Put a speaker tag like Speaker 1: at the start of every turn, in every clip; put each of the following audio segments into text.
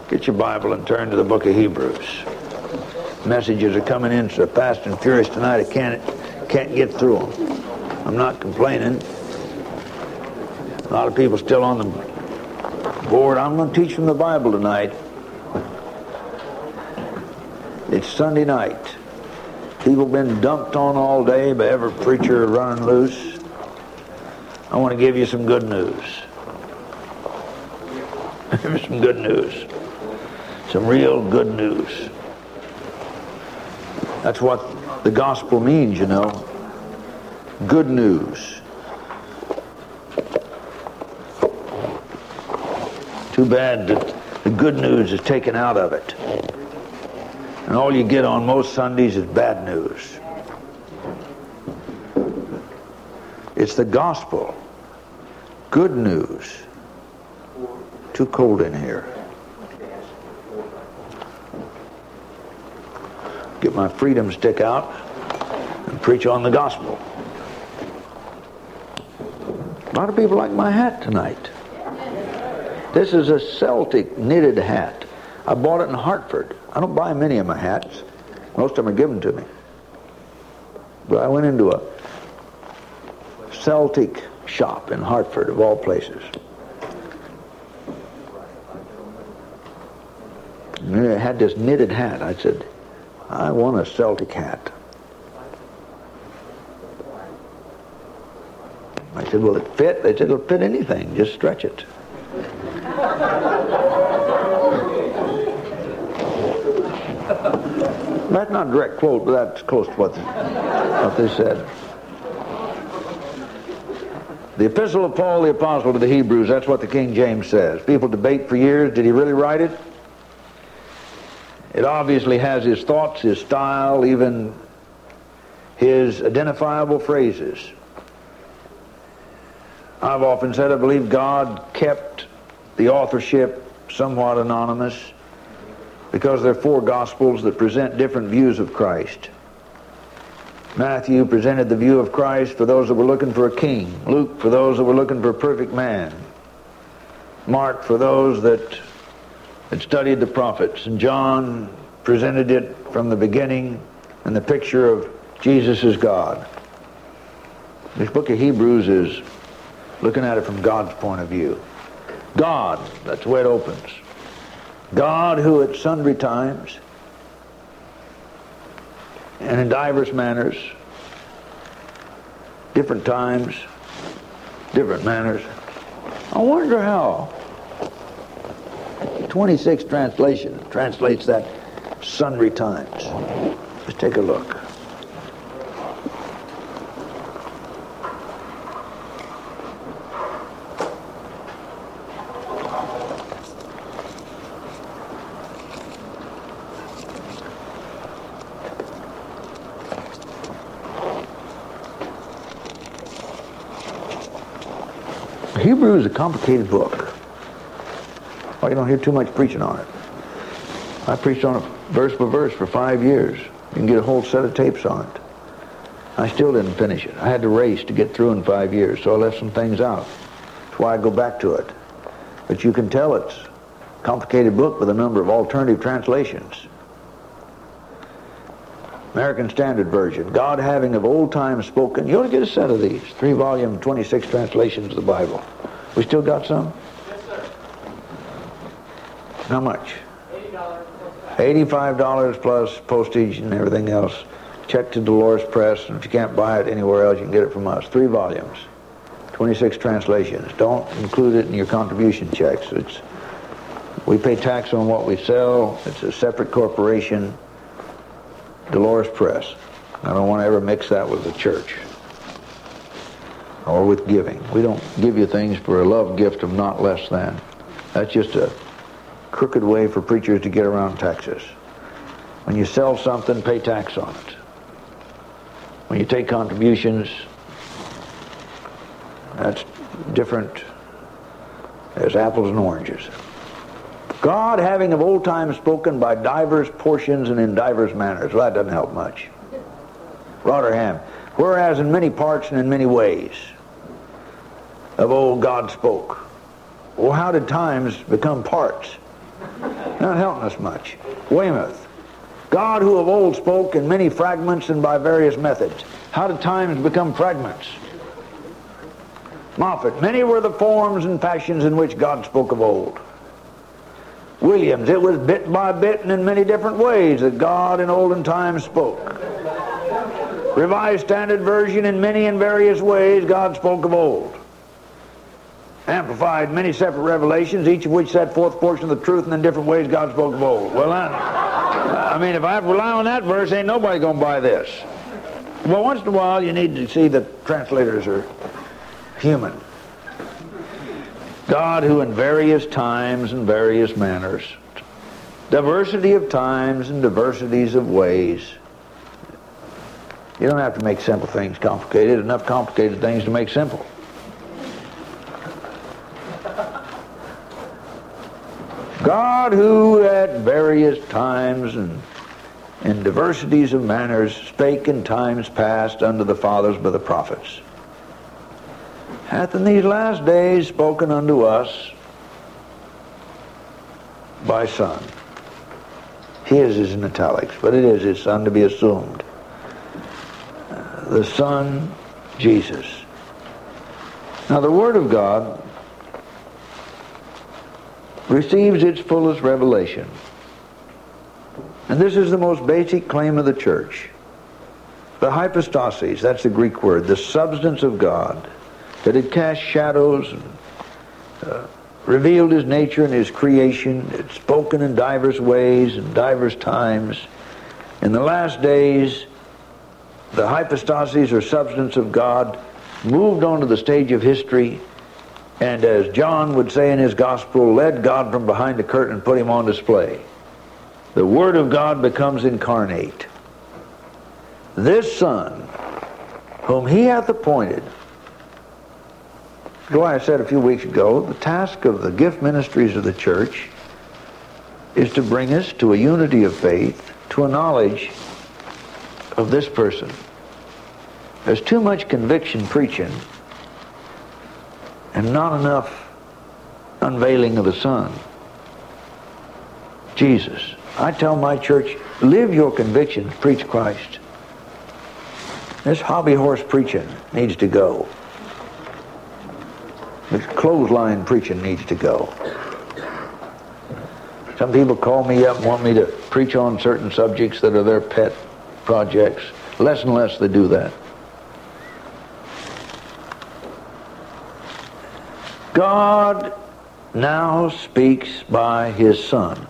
Speaker 1: Get your Bible and turn to the book of Hebrews. Messages are coming in so fast and furious tonight I can't get through them. I'm not complaining. A lot of people still on the board. I'm going to teach from the Bible tonight. It's Sunday night. People have been dumped on all day by every preacher running loose. I want to give you some good news. Some good news. Some real good news. That's what the gospel means, you know. Good news. Too bad that the good news is taken out of it. And all you get on most Sundays is bad news. It's the gospel. Good news. Too cold in here. Get my freedom stick out and preach on the gospel. A lot of people like my hat tonight. This is a Celtic knitted hat. I bought it in Hartford. I don't buy many of my hats. Most of them are given to me. But I went into a Celtic shop in Hartford, of all places. And I had this knitted hat. I said, I want a Celtic hat. I said, will it fit? They said, it'll fit anything. Just stretch it. That's not a direct quote, but that's close to what they said. The Epistle of Paul the Apostle to the Hebrews, that's what the King James says. People debate for years, did he really write it? It obviously has his thoughts, his style, even his identifiable phrases. I've often said I believe God kept the authorship somewhat anonymous because there are four Gospels that present different views of Christ. Matthew presented the view of Christ for those that were looking for a king. Luke for those that were looking for a perfect man. Mark for those that had studied the prophets. And John presented it from the beginning and the picture of Jesus as God. This book of Hebrews is looking at it from God's point of view. God, that's the way it opens. God who at sundry times and in divers manners, different times, different manners. I wonder how 26 translation translates that sundry times. Let's take a look. Hebrew is a complicated book. Well, you don't hear too much preaching on it. I preached on it verse by verse for 5 years. You can get a whole set of tapes on it. I still didn't finish it. I had to race to get through in 5 years, so I left some things out. That's why I go back to it. But you can tell it's a complicated book with a number of alternative translations. American Standard Version, God having of old time spoken. You ought to get a set of these. 3-volume, 26 translations of the Bible. We still got some?
Speaker 2: Yes, sir.
Speaker 1: How much?
Speaker 2: $80.
Speaker 1: $85 plus postage and everything else. Check to Dolores Press, and if you can't buy it anywhere else, you can get it from us. 3 volumes, 26 translations. Don't include it in your contribution checks. We pay tax on what we sell. It's a separate corporation. Dolores Press. I don't want to ever mix that with the church or with giving. We don't give you things for a love gift of not less than. That's just a crooked way for preachers to get around taxes. When you sell something, pay tax on it. When you take contributions, that's different as apples and oranges. God having of old time spoken by divers portions and in divers manners. Well, that doesn't help much. Rotherham. Whereas in many parts and in many ways of old God spoke. Well, how did times become parts? Not helping us much. Weymouth. God who of old spoke in many fragments and by various methods. How did times become fragments? Moffat. Many were the forms and fashions in which God spoke of old. Williams. It was bit by bit and in many different ways that God in olden times spoke. Revised Standard Version. In many and various ways God spoke of old. Amplified. Many separate revelations, each of which set forth a portion of the truth, and in different ways God spoke of old. Well, I mean, if I have to rely on that verse, ain't nobody going to buy this. Well, once in a while you need to see that translators are human. God who in various times and various manners, diversity of times and diversities of ways. You don't have to make simple things complicated. Enough complicated things to make simple. God who at various times and in diversities of manners spake in times past unto the fathers by the prophets, hath in these last days spoken unto us by Son. His is in italics, but it is His Son to be assumed. The Son, Jesus. Now the Word of God receives its fullest revelation. And this is the most basic claim of the church. The hypostasis, that's the Greek word, the substance of God, that had cast shadows and revealed His nature and His creation. It's spoken in diverse ways and diverse times. In the last days, the hypostasis or substance of God moved onto the stage of history, and as John would say in his gospel, led God from behind the curtain and put Him on display. The Word of God becomes incarnate. This Son, whom He hath appointed. That's why I said a few weeks ago, the task of the gift ministries of the church is to bring us to a unity of faith, to a knowledge of this person. There's too much conviction preaching and not enough unveiling of the Son, Jesus. I tell my church, live your convictions, preach Christ. This hobby horse preaching needs to go. This clothesline preaching needs to go. Some people call me up and want me to preach on certain subjects that are their pet projects. Less and less they do that. God now speaks by His Son.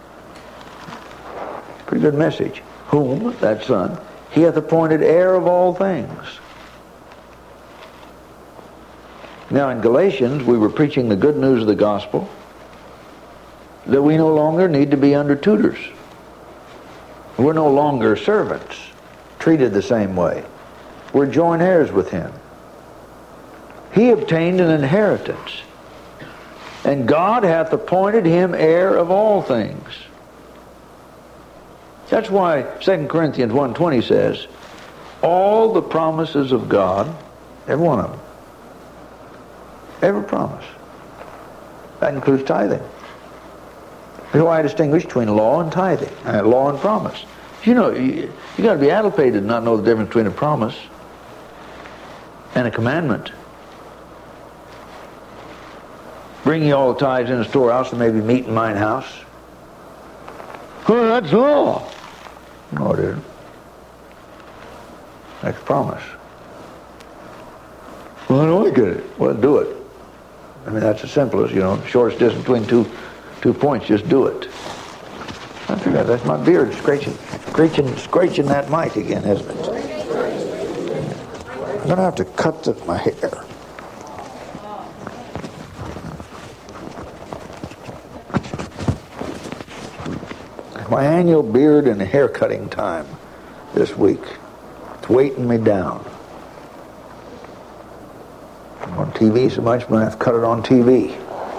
Speaker 1: Pretty good message. Whom, that Son, He hath appointed heir of all things. Now in Galatians, we were preaching the good news of the gospel, that we no longer need to be under tutors. We're no longer servants, treated the same way. We're joint heirs with Him. He obtained an inheritance, and God hath appointed Him heir of all things. That's why 2 Corinthians 1:20 says, all the promises of God, every one of them, every promise, that includes tithing. That's why I distinguish between law and tithing, law and promise. You know, you got to be addlepated to not know the difference between a promise and a commandment. Bring ye all the tithes in the storehouse, and maybe meat in mine house. Well, that's law. No, it isn't. That's promise. Well, I don't get it. Well, do it. I mean, that's the simplest, you know, the shortest distance between two points. Just do it. I forgot, that's my beard scratching that mic again, isn't it? I'm going to have to cut my hair. My annual beard and hair cutting time this week. It's weighting me down. I'm on TV so much, I'm going to have to cut it on TV.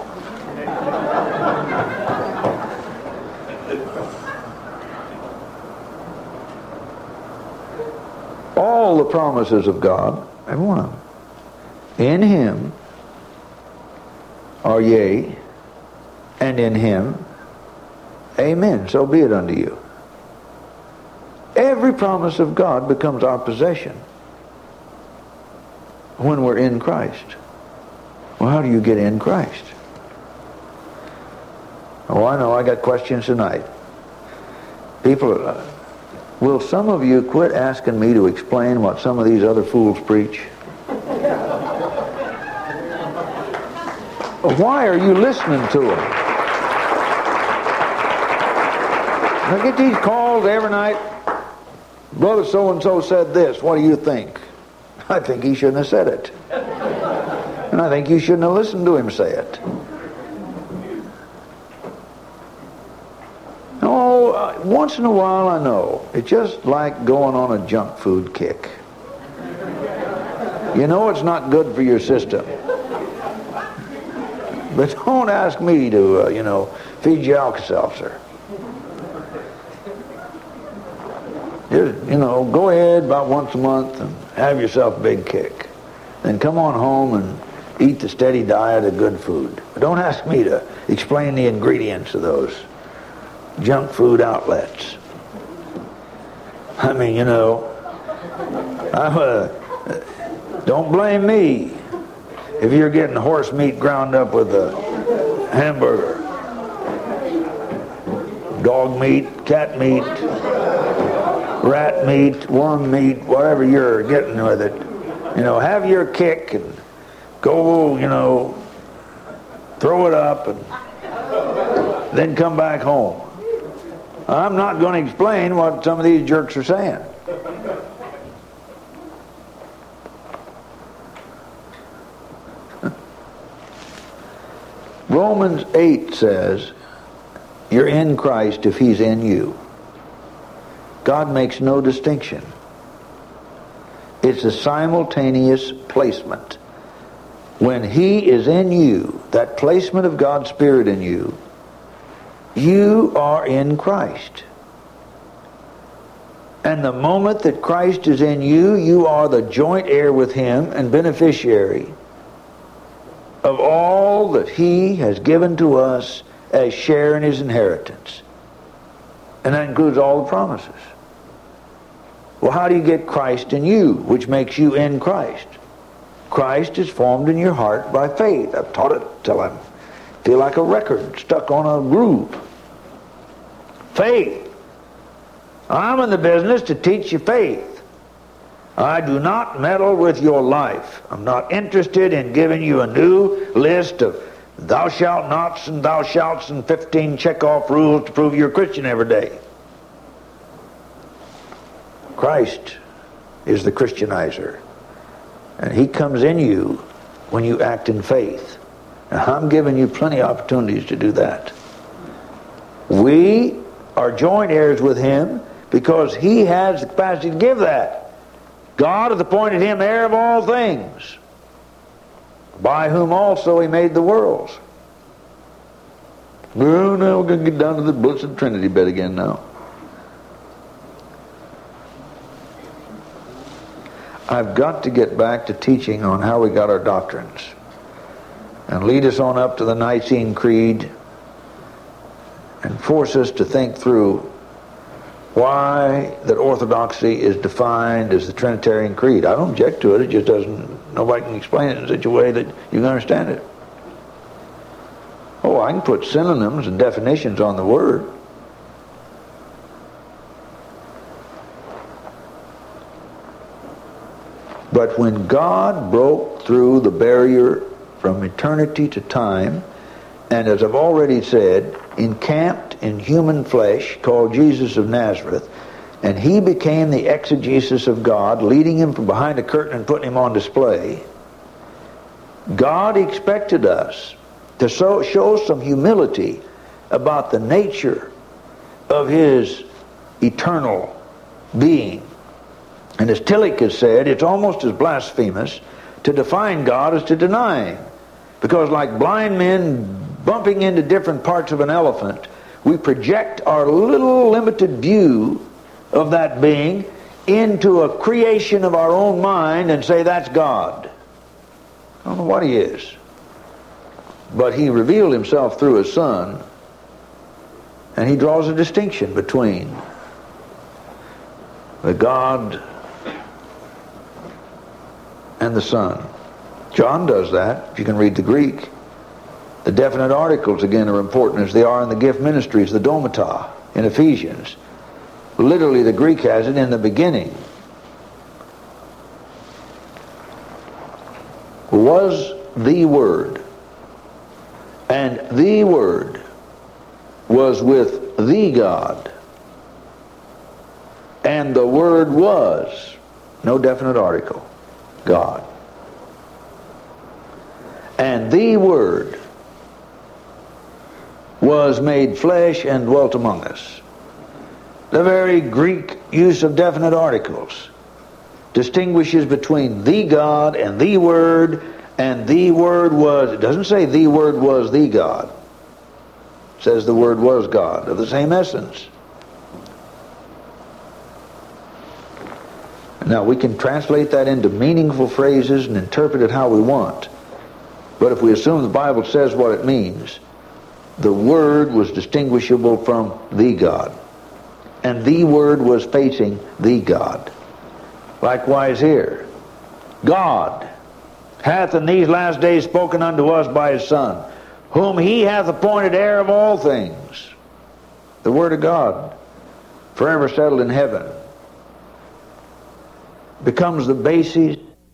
Speaker 1: All the promises of God, every one of them, in Him are yea, and in Him Amen. So be it unto you. Every promise of God becomes our possession when we're in Christ. Well, how do you get in Christ? Oh, I know, I got questions tonight. People, will some of you quit asking me to explain what some of these other fools preach? Why are you listening to them? I get these calls every night. Brother so-and-so said this. What do you think? I think he shouldn't have said it. And I think you shouldn't have listened to him say it. Oh, once in a while I know. It's just like going on a junk food kick. You know it's not good for your system. But don't ask me to, feed you Alka-Seltzer. Just, go ahead about once a month and have yourself a big kick. Then come on home and eat the steady diet of good food. But don't ask me to explain the ingredients of those junk food outlets. I mean, don't blame me if you're getting horse meat ground up with a hamburger, dog meat, cat meat, rat meat, worm meat, whatever you're getting with it. Have your kick and go, throw it up and then come back home. I'm not going to explain what some of these jerks are saying. Romans 8 says, you're in Christ if He's in you. God makes no distinction. It's a simultaneous placement. When He is in you, that placement of God's Spirit in you, you are in Christ. And the moment that Christ is in you, you are the joint heir with Him and beneficiary of all that He has given to us as share in His inheritance. And that includes all the promises. Well, how do you get Christ in you, which makes you in Christ? Christ is formed in your heart by faith. I've taught it till I feel like a record stuck on a groove. Faith. I'm in the business to teach you faith. I do not meddle with your life. I'm not interested in giving you a new list of thou shalt nots and thou shalts and 15 check-off rules to prove you're a Christian every day. Christ is the Christianizer. And He comes in you when you act in faith. Now, I'm giving you plenty of opportunities to do that. We are joint heirs with Him because He has the capacity to give that. God hath appointed Him heir of all things, by whom also He made the worlds. Well, now we're going to get down to the Blessed Trinity bit again now. I've got to get back to teaching on how we got our doctrines and lead us on up to the Nicene Creed and force us to think through why that orthodoxy is defined as the Trinitarian Creed. I don't object to it. It just doesn't, nobody can explain it in such a way that you can understand it. Oh, I can put synonyms and definitions on the word. But when God broke through the barrier from eternity to time, and as I've already said, encamped in human flesh, called Jesus of Nazareth, and He became the exegesis of God, leading Him from behind a curtain and putting Him on display, God expected us to show some humility about the nature of His eternal being. And as Tillich has said, it's almost as blasphemous to define God as to deny Him. Because like blind men bumping into different parts of an elephant, we project our little limited view of that being into a creation of our own mind and say that's God. I don't know what He is. But He revealed Himself through His Son, And he draws a distinction between the God and the Son. John does that, if you can read the Greek. The definite articles, again, are important as they are in the gift ministries, the domata, in Ephesians. Literally, the Greek has it in the beginning. Was the Word, and the Word was with the God, and the Word was, no definite article, God. And the Word was made flesh and dwelt among us. The very Greek use of definite articles distinguishes between the God and the Word, and the Word was, it doesn't say the Word was the God. It says the Word was God, of the same essence. Now, we can translate that into meaningful phrases and interpret it how we want. But if we assume the Bible says what it means, the Word was distinguishable from the God. And the Word was facing the God. Likewise here. God hath in these last days spoken unto us by His Son, whom He hath appointed heir of all things. The Word of God, forever settled in heaven, becomes the basis,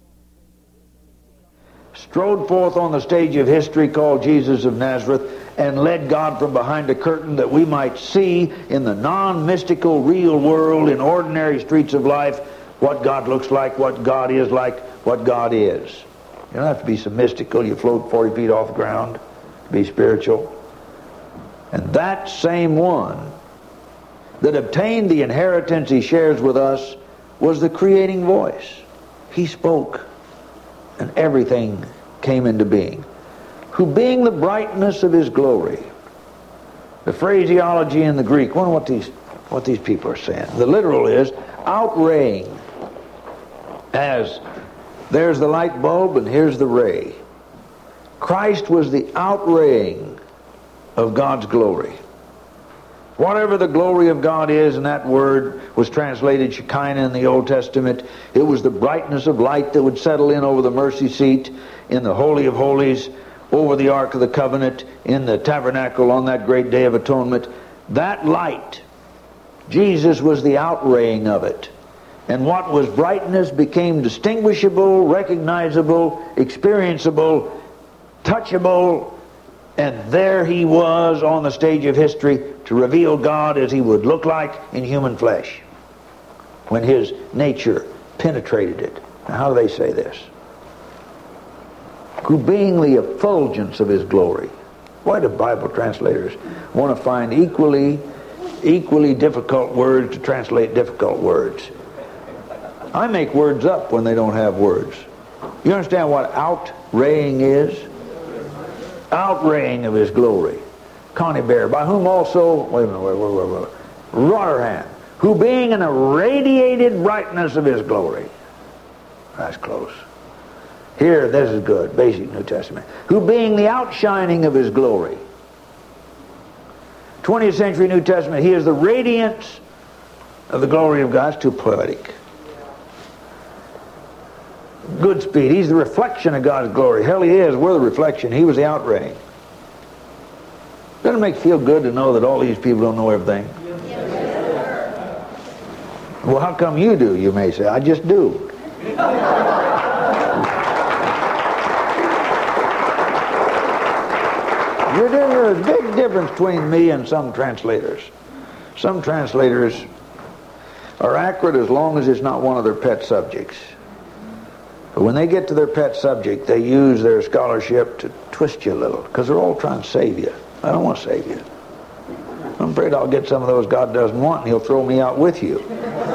Speaker 1: strode forth on the stage of history called Jesus of Nazareth, and led God from behind a curtain that we might see in the non-mystical real world, in ordinary streets of life, what God looks like, what God is like, what God is. You don't have to be so mystical, you float 40 feet off the ground to be spiritual. And that same one that obtained the inheritance He shares with us was the creating voice. He spoke, and everything came into being. Who being the brightness of His glory. The phraseology in the Greek, wonder what these people are saying. The literal is outraying, as there's the light bulb and here's the ray. Christ was the outraying of God's glory. Whatever the glory of God is, and that word was translated Shekinah in the Old Testament, it was the brightness of light that would settle in over the mercy seat, in the Holy of Holies, over the Ark of the Covenant, in the tabernacle on that great day of atonement. That light, Jesus was the outraying of it. And what was brightness became distinguishable, recognizable, experienceable, touchable, and there He was on the stage of history to reveal God as He would look like in human flesh when His nature penetrated it. Now, how do they say this? Who being the effulgence of His glory. Why do Bible translators want to find equally difficult words to translate difficult words? I make words up when they don't have words. You understand what outraying is? Outraying of His glory. Connie Bear, by whom also, wait a minute, Rotherham, who being an irradiated brightness of His glory. That's close. Here, this is good, basic New Testament. Who being the outshining of His glory. 20th century New Testament, He is the radiance of the glory of God. It's too poetic. Goodspeed, He's the reflection of God's glory. Hell, He is. We're the reflection. He was the outraying. Doesn't it make you feel good to know that all these people don't know everything? Yes. Well, how come you do, you may say. I just do. There's a big difference between me and some translators. Some translators are accurate as long as it's not one of their pet subjects. But when they get to their pet subject, they use their scholarship to twist you a little, because they're all trying to save you. I don't want to save you. I'm afraid I'll get some of those God doesn't want, and He'll throw me out with you.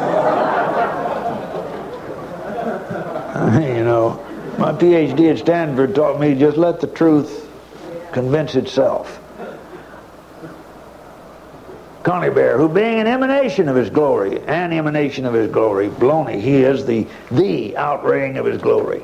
Speaker 1: You know, my PhD at Stanford taught me just let the truth convince itself. Connie Bear, who being an emanation of His glory, baloney, He is the outraying of His glory.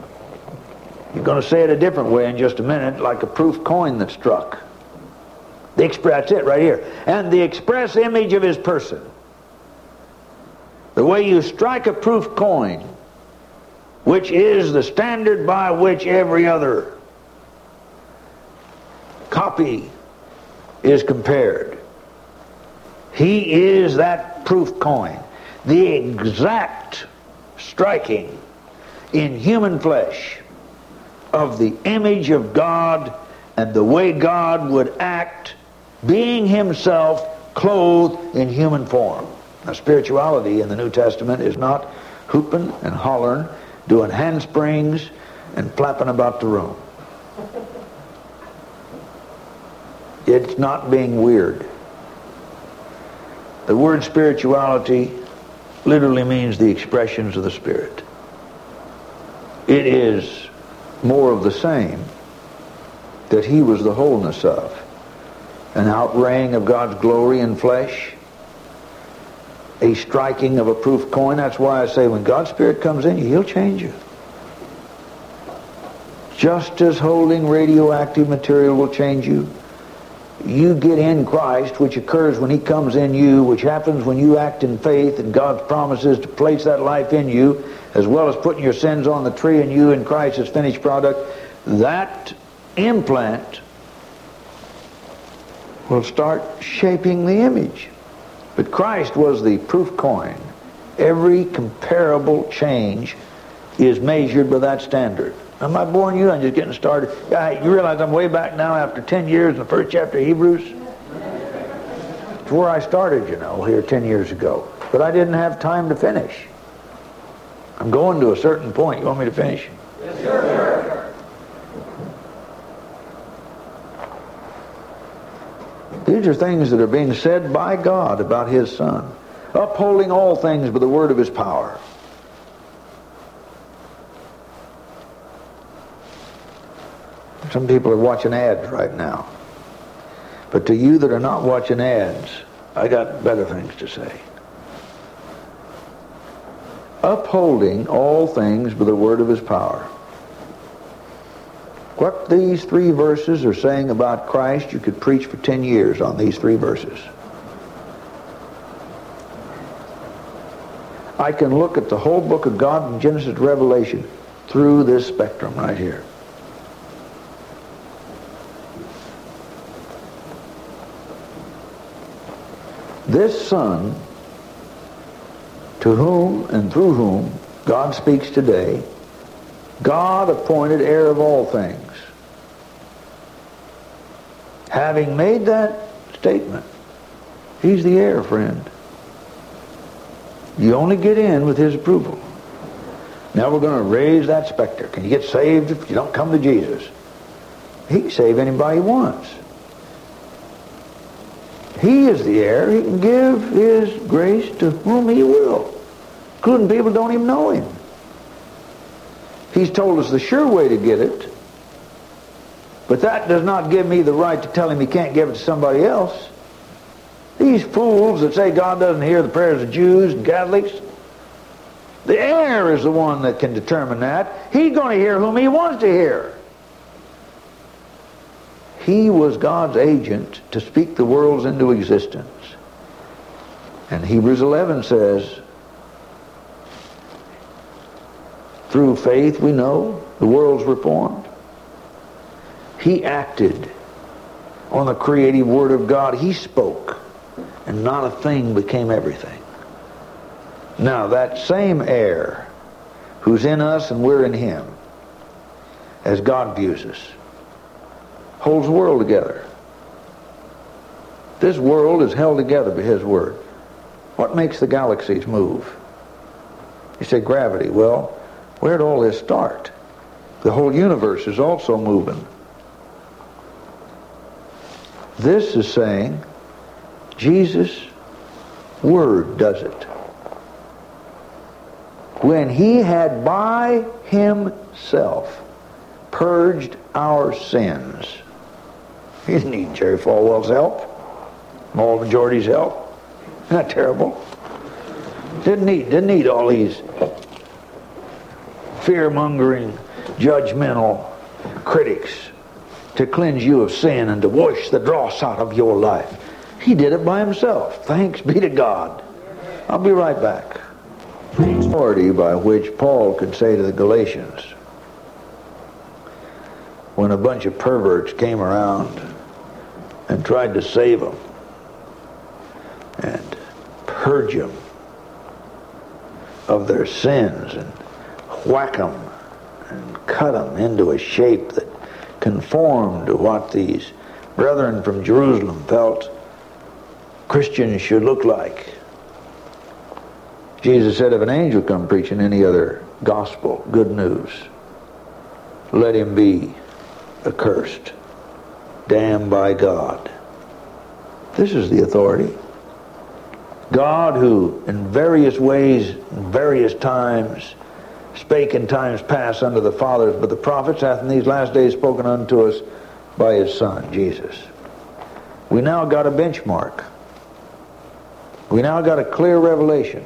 Speaker 1: You're going to say it a different way in just a minute, like a proof coin that struck. That's it right here. And the express image of his person. The way you strike a proof coin, which is the standard by which every other copy is compared. He is that proof coin. The exact striking in human flesh of the image of God and the way God would act, being himself clothed in human form. Now, spirituality in the New Testament is not hooping and hollering, doing handsprings and flapping about the room. It's not being weird. The word spirituality literally means the expressions of the Spirit. It is more of the same that he was the wholeness of. An outraying of God's glory in flesh, a striking of a proof coin. That's why I say when God's Spirit comes in you, he'll change you. Just as holding radioactive material will change you, you get in Christ, which occurs when he comes in you, which happens when you act in faith and God's promises to place that life in you, as well as putting your sins on the tree and you in Christ's finished product. That implant will start shaping the image. But Christ was the proof coin. Every comparable change is measured by that standard. I'm not boring you, I'm just getting started. You realize I'm way back now after 10 years in the first chapter of Hebrews? It's where I started, here 10 years ago. But I didn't have time to finish. I'm going to a certain point. You want me to finish?
Speaker 2: Yes, sir.
Speaker 1: These are things that are being said by God about his Son. Upholding all things by the word of his power. Some people are watching ads right now. But to you that are not watching ads, I got better things to say. Upholding all things by the word of his power. What these 3 verses are saying about Christ, you could preach for 10 years on these 3 verses. I can look at the whole book of God from Genesis to Revelation through this spectrum right here. This Son, to whom and through whom God speaks today, God appointed heir of all things. Having made that statement, he's the heir, friend. You only get in with his approval. Now we're going to raise that specter. Can you get saved if you don't come to Jesus? He can save anybody he wants. He is the heir. He can give his grace to whom he will, including people who don't even know him. He's told us the sure way to get it, but that does not give me the right to tell him he can't give it to somebody else. These fools that say God doesn't hear the prayers of Jews and Catholics, the heir is the one that can determine that. He's going to hear whom he wants to hear. He was God's agent to speak the worlds into existence. And Hebrews 11 says, through faith we know the worlds were formed. He acted on the creative word of God. He spoke, and not a thing became everything. Now that same heir who's in us and we're in him, as God views us, holds the world together. This world is held together by his word. What makes the galaxies move? You say gravity. Well, where did all this start? The whole universe is also moving. This is saying Jesus' word does it. When he had by himself purged our sins. He didn't need Jerry Falwell's help, moral majority's help. Isn't that terrible? Didn't need all these fear-mongering, judgmental critics to cleanse you of sin and to wash the dross out of your life. He did it by himself. Thanks be to God. I'll be right back. The authority by which Paul could say to the Galatians, when a bunch of perverts came around and tried to save them and purge them of their sins and whack them and cut them into a shape that conformed to what these brethren from Jerusalem felt Christians should look like. Jesus said, if an angel come preaching any other gospel, good news, let him be accursed, damned by God. This is the authority. God, who in various ways, in various times, spake in times past unto the fathers, but the prophets hath in these last days spoken unto us by his Son, Jesus. We now got a benchmark. We now got a clear revelation.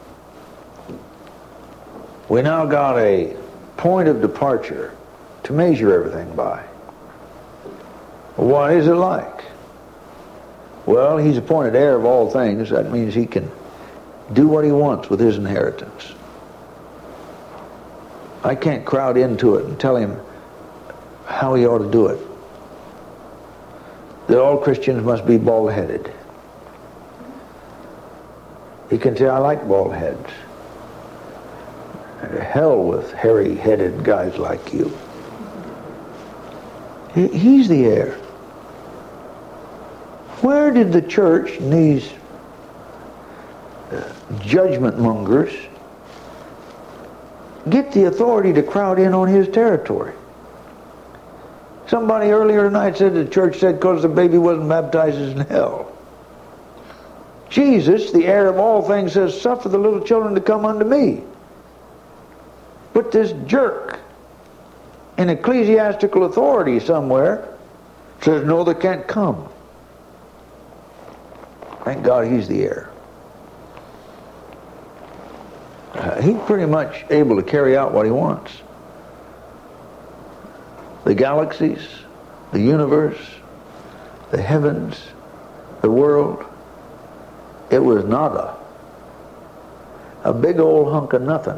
Speaker 1: We now got a point of departure to measure everything by. What is it like? Well, he's appointed heir of all things. That means he can do what he wants with his inheritance. I can't crowd into it and tell him how he ought to do it. That all Christians must be bald-headed. He can say, I like bald heads. Hell with hairy-headed guys like you. He's the heir. Where did the church and these judgment mongers get the authority to crowd in on his territory? Somebody earlier tonight said the church said because the baby wasn't baptized is in hell. Jesus, the heir of all things, says, suffer the little children to come unto me. But this jerk in ecclesiastical authority somewhere says, no, they can't come. Thank God he's the heir. He's pretty much able to carry out what he wants. The galaxies, the universe, the heavens, the world, it was nada. A big old hunk of nothing.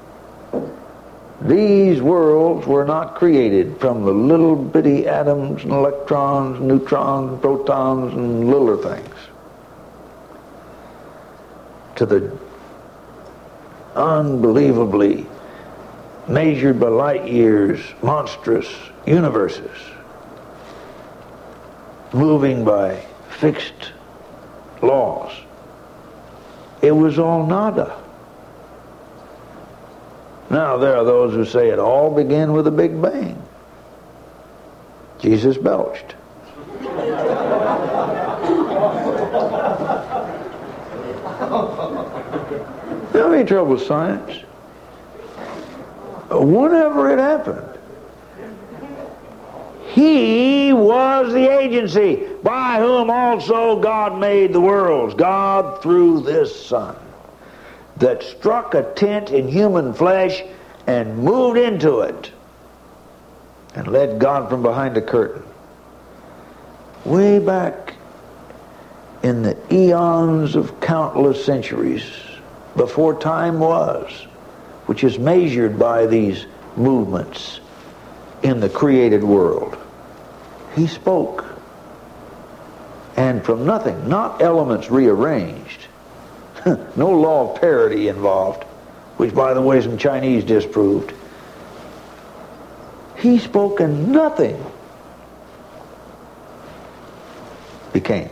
Speaker 1: These worlds were not created from the little bitty atoms and electrons, neutrons, protons, and littler things to the unbelievably measured by light years monstrous universes moving by fixed laws. It was all nada. Now there are those who say it all began with a big bang. Jesus belched. You don't have any trouble with science. Whenever it happened, he was the agency by whom also God made the worlds. God through this Son that struck a tent in human flesh and moved into it and led God from behind a curtain. Way back in the eons of countless centuries before time was, which is measured by these movements in the created world. He spoke. And from nothing, not elements rearranged, no law of parity involved, which by the way some Chinese disproved. He spoke and nothing became.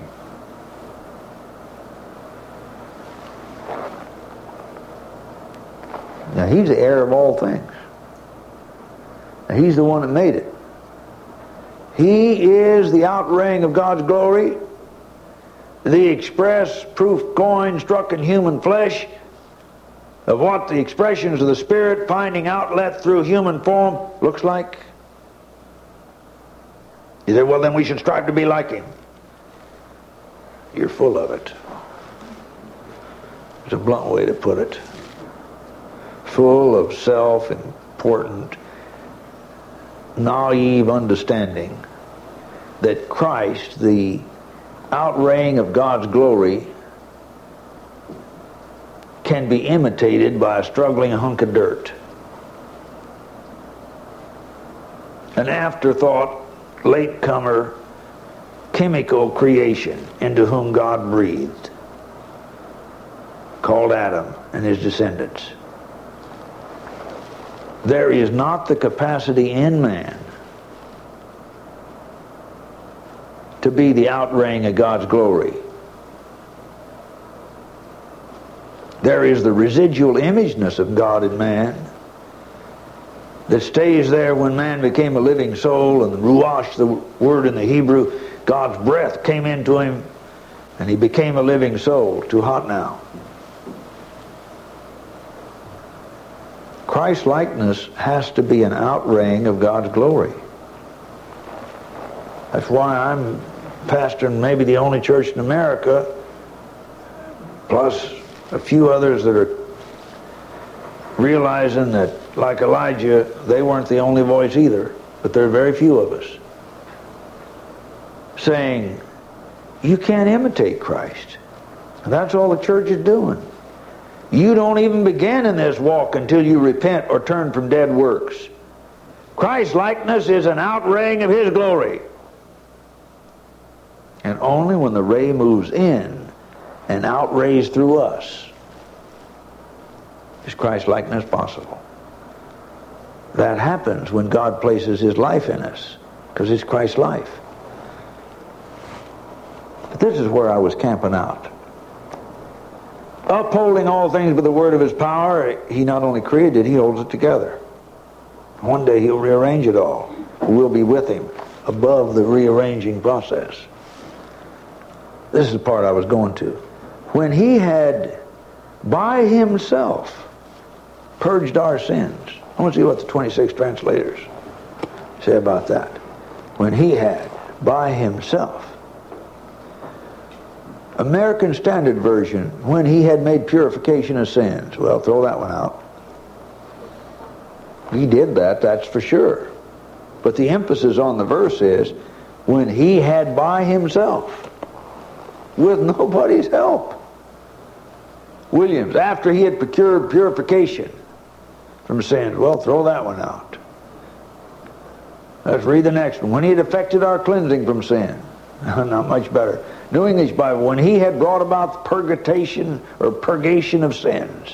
Speaker 1: Now he's the heir of all things. Now he's the one that made it. He is the outraying of God's glory, the express proof coin struck in human flesh of what the expressions of the Spirit finding outlet through human form looks like. You say, well then we should strive to be like him. You're full of it. It's a blunt way to put it. Full of self-important, naive understanding that Christ, the outraying of God's glory, can be imitated by a struggling hunk of dirt. An afterthought, latecomer, chemical creation into whom God breathed, called Adam and his descendants. There is not the capacity in man to be the outraying of God's glory. There is the residual imageness of God in man that stays there when man became a living soul, and the ruach, the word in the Hebrew, God's breath came into him and he became a living soul. Too hot now. Christ-likeness has to be an outraying of God's glory. That's why I'm pastoring maybe the only church in America, plus a few others that are realizing that, like Elijah, they weren't the only voice either, but there are very few of us, saying, you can't imitate Christ. And that's all the church is doing. You don't even begin in this walk until you repent or turn from dead works. Christ-likeness is an outraying of his glory. And only when the ray moves in and outrays through us is Christ-likeness possible. That happens when God places his life in us, because it's Christ's life. But this is where I was camping out. Upholding all things by the word of his power, he not only created, he holds it together. One day he'll rearrange it all. We'll be with him above the rearranging process. This is the part I was going to. When he had by himself purged our sins. I want to see what the 26 translators say about that. When he had by himself. American Standard Version, when he had made purification of sins. Well, throw that one out. He did that, that's for sure. But the emphasis on the verse is, when he had by himself, with nobody's help. Williams, after he had procured purification from sins. Well, throw that one out. Let's read the next one. When he had effected our cleansing from sin. Not much better. New English Bible, when he had brought about the purgation or purgation of sins.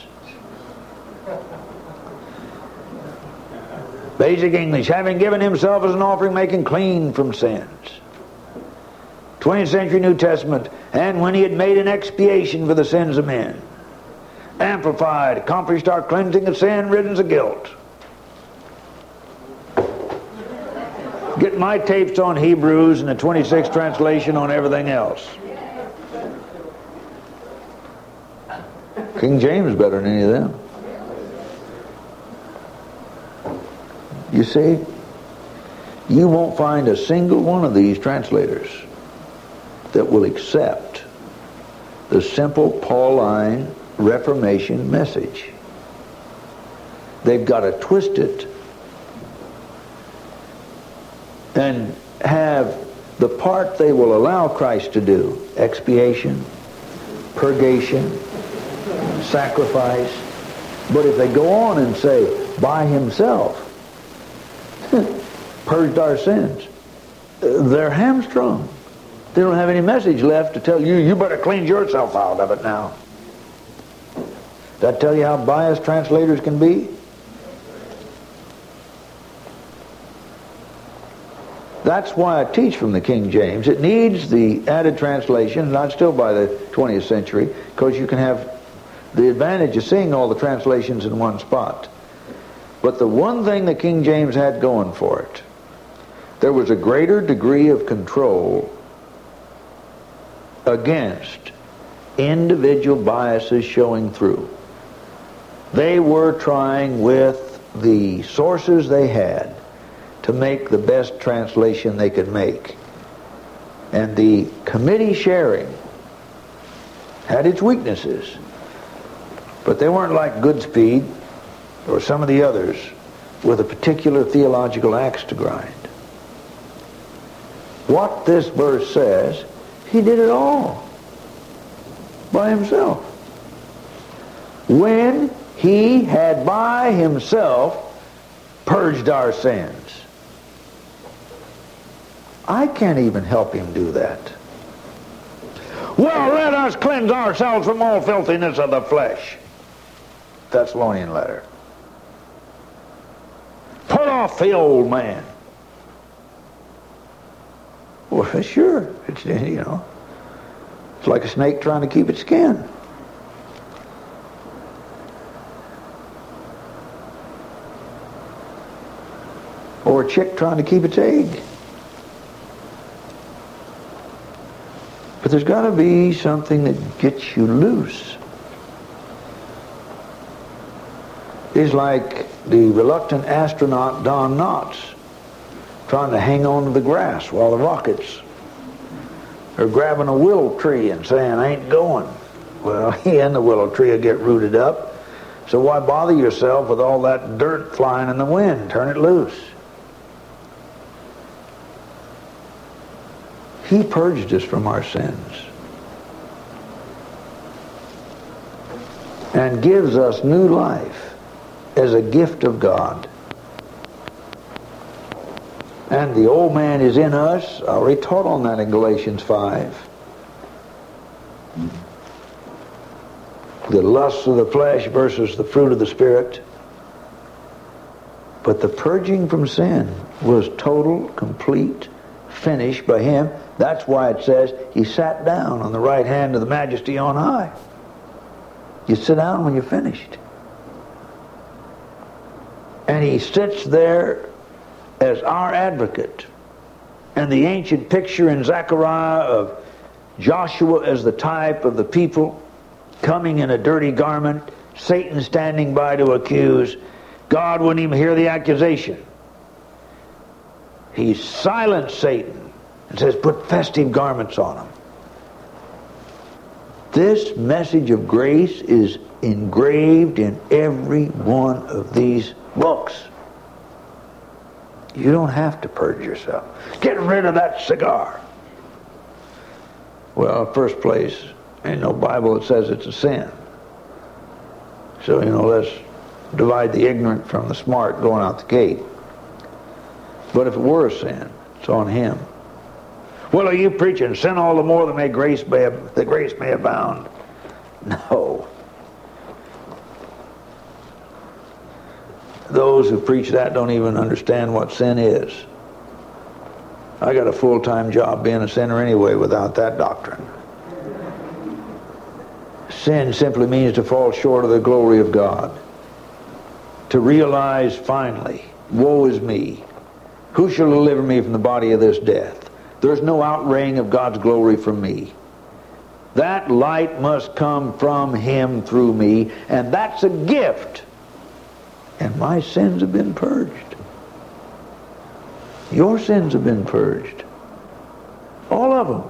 Speaker 1: Basic English, having given himself as an offering, making clean from sins. 20th century New Testament, and when he had made an expiation for the sins of men. Amplified, accomplished our cleansing of sin, riddance of guilt. Get my tapes on Hebrews and the 26th translation on everything else. King James is better than any of them. You see, you won't find a single one of these translators that will accept the simple Pauline Reformation message. They've got to twist it and have the part they will allow Christ to do: expiation, purgation, sacrifice. But if they go on and say, by himself, purged our sins, they're hamstrung. They don't have any message left to tell you, you better cleanse yourself out of it now. Does that tell you how biased translators can be? That's why I teach from the King James. It needs the added translation, not still by the 20th century, because you can have the advantage of seeing all the translations in one spot. But the one thing the King James had going for it, there was a greater degree of control against individual biases showing through. They were trying with the sources they had to make the best translation they could make. And the committee sharing had its weaknesses, but they weren't like Goodspeed or some of the others with a particular theological axe to grind. what this verse says, he did it all by himself. When he had by himself purged our sins. I can't even help him do that. Well, let us cleanse ourselves from all filthiness of the flesh. Thessalonian letter. Put off the old man. Well, sure. It's, you know, it's like a snake trying to keep its skin. Or a chick trying to keep its egg. But there's got to be something that gets you loose. It's like the reluctant astronaut Don Knotts trying to hang on to the grass while the rockets are grabbing a willow tree and saying, I ain't going. Well, he and the willow tree will get rooted up. So why bother yourself with all that dirt flying in the wind? Turn it loose. He purged us from our sins and gives us new life as a gift of God. And the old man is in us. I already taught on that in Galatians 5. The lusts of the flesh versus the fruit of the Spirit. But the purging from sin was total, complete, finished by him. That's why it says he sat down on the right hand of the Majesty on high. You sit down when you're finished. And he sits there as our advocate. And the ancient picture in Zechariah of Joshua as the type of the people coming in a dirty garment, Satan standing by to accuse, God wouldn't even hear the accusation. He silenced Satan and says, put festive garments on him. This message of grace is engraved in every one of these books. You don't have to purge yourself. Get rid of that cigar. Well, first place, ain't no Bible that says it's a sin. So, you know, let's divide the ignorant from the smart going out the gate. But if it were a sin, it's on him. Well, are you preaching sin all the more that grace may abound? No. Those who preach that don't even understand what sin is. I got a full-time job being a sinner anyway without that doctrine. Sin simply means to fall short of the glory of God. To realize finally, woe is me. Who shall deliver me from the body of this death? There's no outraying of God's glory from me. That light must come from him through me, and that's a gift. And my sins have been purged. Your sins have been purged. All of them.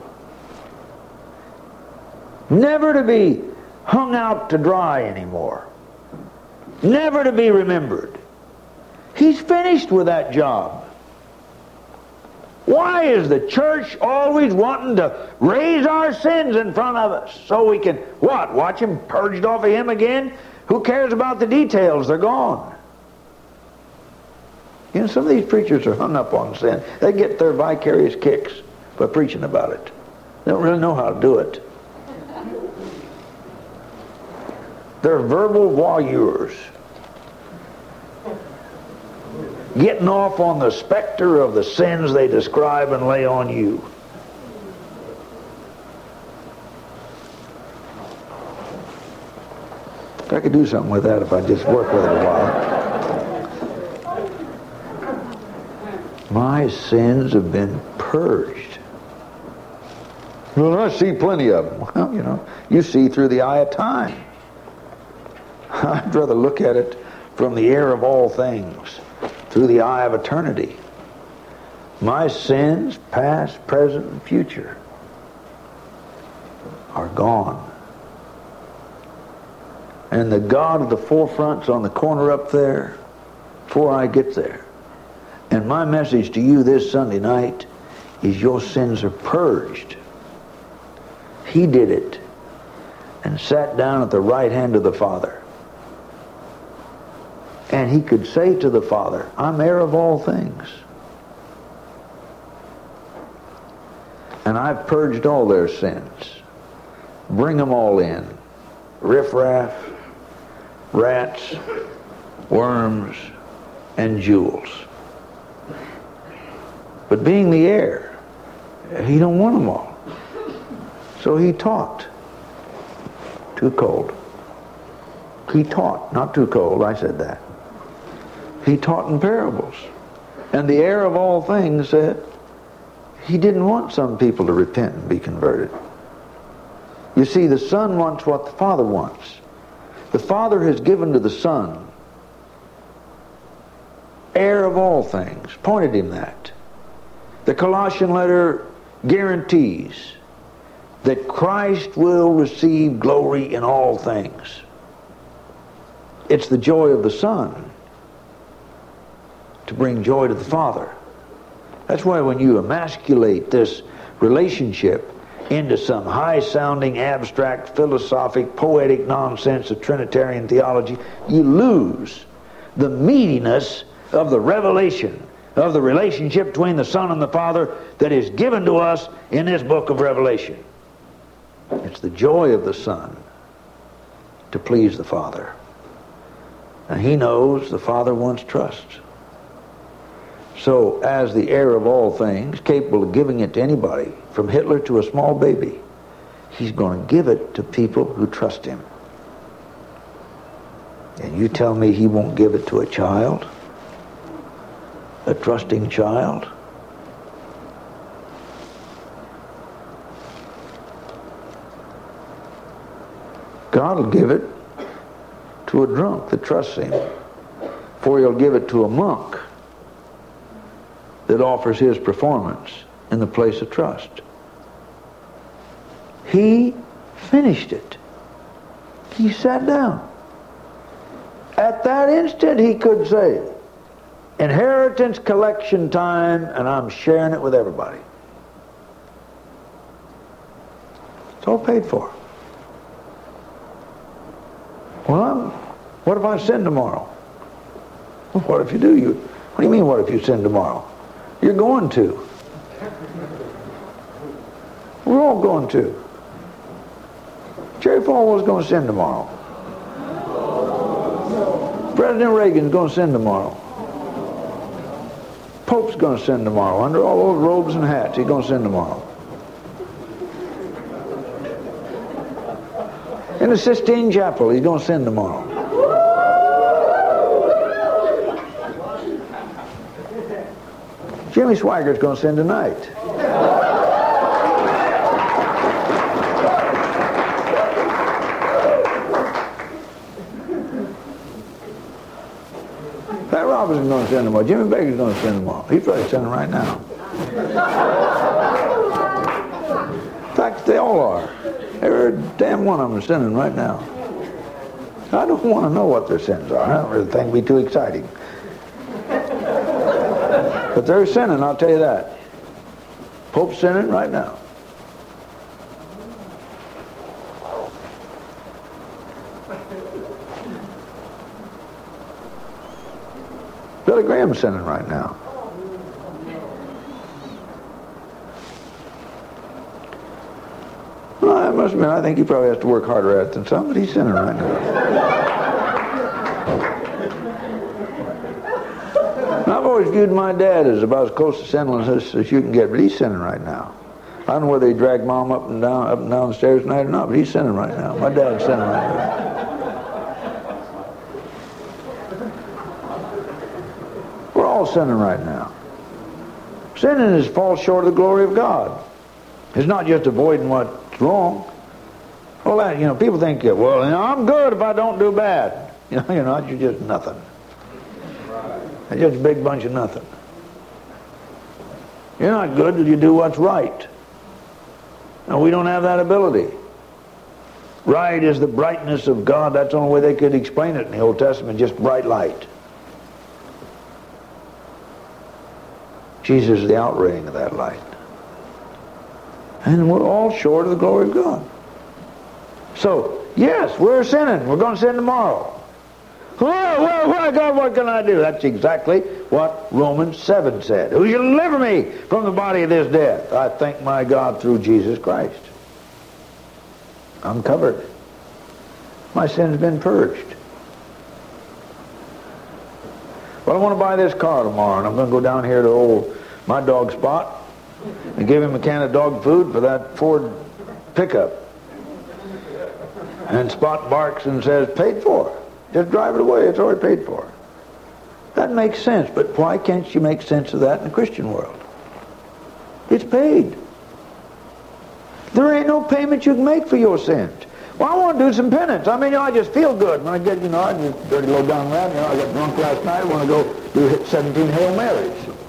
Speaker 1: Never to be hung out to dry anymore. Never to be remembered. He's finished with that job. Why is the church always wanting to raise our sins in front of us so we can, what, watch him purged off of him again? Who cares about the details? They're gone. You know, some of these preachers are hung up on sin. They get their vicarious kicks by preaching about it. They don't really know how to do it. They're verbal voyeurs. Getting off on the specter of the sins they describe and lay on you. I could do something with that if I just work with it a while. My sins have been purged. Well, I see plenty of them. Well, you know, you see through the eye of time. I'd rather look at it from the air of all things, through the eye of eternity. My sins, past, present, and future, are gone. And the God of the forefront's on the corner up there before I get there. And my message to you this Sunday night is your sins are purged. He did it and sat down at the right hand of the Father. And he could say to the Father, I'm heir of all things. And I've purged all their sins. Bring them all in. Riffraff, rats, worms, and jewels. But being the heir, he don't want them all. So he taught. Too cold. He taught, not too cold, I said that. He taught in parables. And the heir of all things said he didn't want some people to repent and be converted. You see, the Son wants what the Father wants. The Father has given to the Son, heir of all things, pointed him that. The Colossian letter guarantees that Christ will receive glory in all things. It's the joy of the Son to bring joy to the Father. That's why when you emasculate this relationship into some high-sounding, abstract, philosophic, poetic nonsense of Trinitarian theology, you lose the meatiness of the revelation of the relationship between the Son and the Father that is given to us in this book of Revelation. It's the joy of the Son to please the Father. And he knows the Father wants trust. So, as the heir of all things, capable of giving it to anybody, from Hitler to a small baby, he's going to give it to people who trust him. And you tell me he won't give it to a child? A trusting child? God will give it to a drunk that trusts him, for he'll give it to a monk that offers his performance in the place of trust. He finished it. He sat down. At that instant he could say, inheritance collection time, and I'm sharing it with everybody. It's all paid for. Well, what if I sin tomorrow? Well, what if you do? What do you mean, what if you sin tomorrow? You're going to. We're all going to. Jerry Falwell's going to sin tomorrow. President Reagan's going to sin tomorrow. Pope's going to sin tomorrow. Under all those robes and hats, he's going to sin tomorrow. In the Sistine Chapel, he's going to sin tomorrow. Jimmy Swaggart's going to sin tonight. Pat Robinson's going to sin tomorrow. Jimmy Baker's going to sin tomorrow. He's probably sinning right now. In fact, they all are. Every damn one of them is sinning right now. I don't want to know what their sins are. I don't really think it'd be too exciting. But they're sinning, I'll tell you that. Pope's sinning right now. Billy Graham's sinning right now. Well, I must admit, I think he probably has to work harder at it than some, but he's sinning right now. I've always viewed my dad as about as close to sinlessness as you can get, but he's sinning right now. I don't know whether he dragged Mom up and down the stairs tonight or not, but he's sinning right now. My dad's sinning right now. We're all sinning right now. Sinning is fall short of the glory of God. It's not just avoiding what's wrong. Well, that, people think, well, I'm good if I don't do bad. You're not. You're just nothing. It's just a big bunch of nothing. You're not good till you do what's right. And we don't have that ability. Right is the brightness of God. That's the only way they could explain it in the Old Testament, just bright light. Jesus is the outraying of that light. And we're all short of the glory of God. So, yes, we're sinning. We're going to sin tomorrow. Well, God, what can I do? That's exactly what Romans 7 said. Who shall deliver me from the body of this death? I thank my God through Jesus Christ. I'm covered. My sin's been purged. Well, I want to buy this car tomorrow, and I'm going to go down here to my dog Spot and give him a can of dog food for that Ford pickup. And Spot barks and says, paid for. Just drive it away. It's already paid for. That makes sense, but why can't you make sense of that in the Christian world? It's paid. There ain't no payment you can make for your sins. Well, I want to do some penance. I mean, I just feel good. When I get, I just dirty low down rat. I got drunk last night. I want to go do 17 Hail Marys.